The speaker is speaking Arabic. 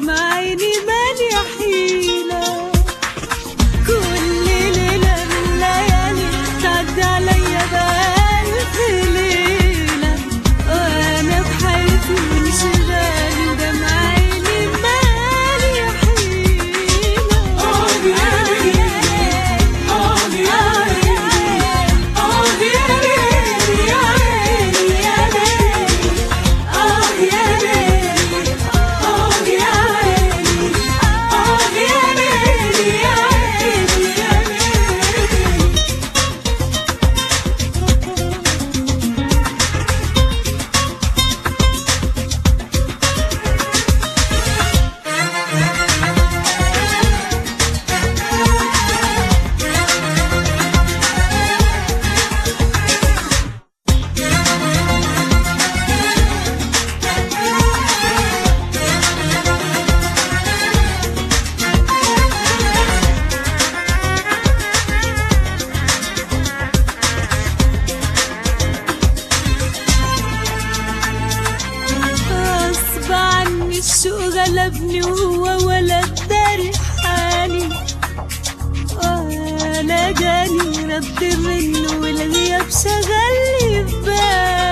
ودمع عيني مالي حيلة. كل ليلة من ليالي تعدي عليا بألف ليلة، وأنا بحياتي وانشغالي ودمع عيني مالي حيلة. يا ليل يا ليل يا ليل يا ليل يا ليل الشوق غلبني وهو ولا داري حالي، ولا جاني رد منه والغياب شغلي في بالي.